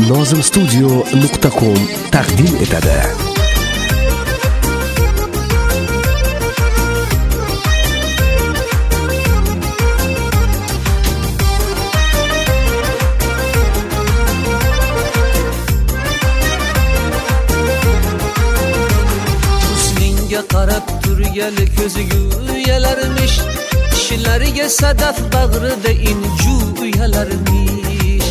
nozimstudio.com taqdim etadi. Qarab turgali ko'ziga uyalarmish, kishilariga sadaf bag'rida inju uyalarmish.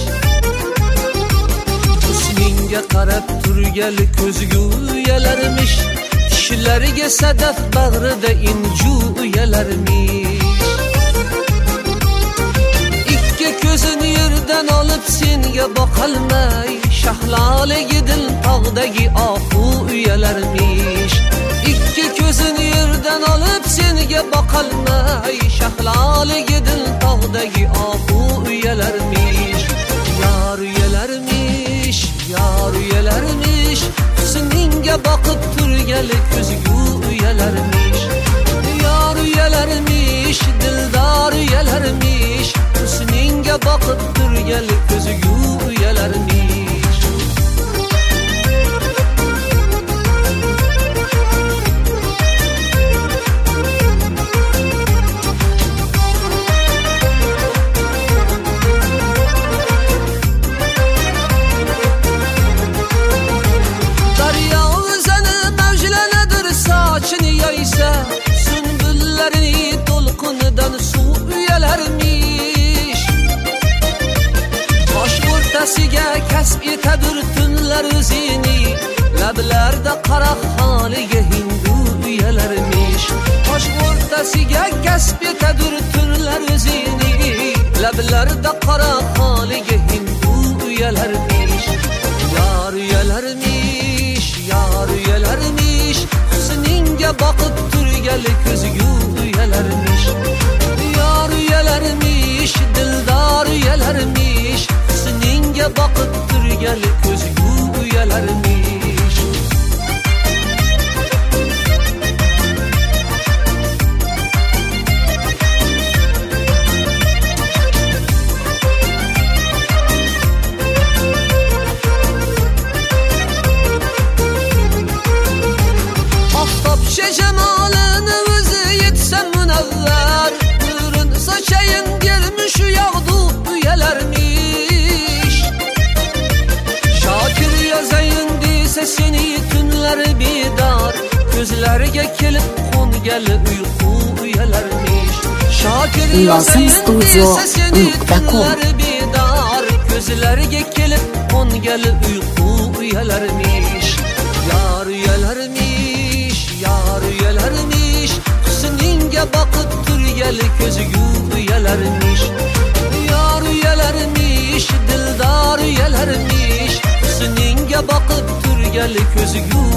Husninga qarab turgali ko'ziga uyalarmish, kishilariga sadaf bag'rida inju uyalarmish. Ikki ko'zini yerdan olib senga boqolmay, shahloligi dil tog'dagi ohu uyalarmish. İki gözün yerden alıp senga boqolmay, shahloligi dil tog'dagi ohu uyalarmish. Yar uyalarmish, yar uyalarmish, husningga boqib turgali ko'zga uyalarmish. Yar uyalarmish, dildor uyalarmish, husningga boqib turgali ko'zga uyalarmish. Sümbüllerini dolqunidan suv uyalarmish. Bosh o'rtasiga kasb etadir tunlar o'zini, lablarda qara holiga hindu uyalarmish. Bosh o'rtasiga kasb etadir tunlar o'zini, lablarda qara holiga hindu uyalarmish. Yar uyalarmish, yar uyalarmish, husningga boqib turgali ko'zga uyalarmish. Yar uyalarmish, dildor uyalarmish, husningga boqib turgali ko'zga uyalarmish. Cemalini o'zi yetsa munavvar, nurun sochayin gelmiş yağdu uyalarmish. Shokir yozayin desa seni tunlar bedor, ko'zlariga kelib qo'ngali uyqu uyalarmish. Shokir yozayin desa seni tunlar bedor, ko'zlariga kelib qo'ngali uyqu uyalarmish. Yar uyalarmish, yar uyalarmish, husningga boqib turgali ko'zga uyalarmish. Yar uyalarmish, dildor uyalarmish, husningga boqib turgali ko'zga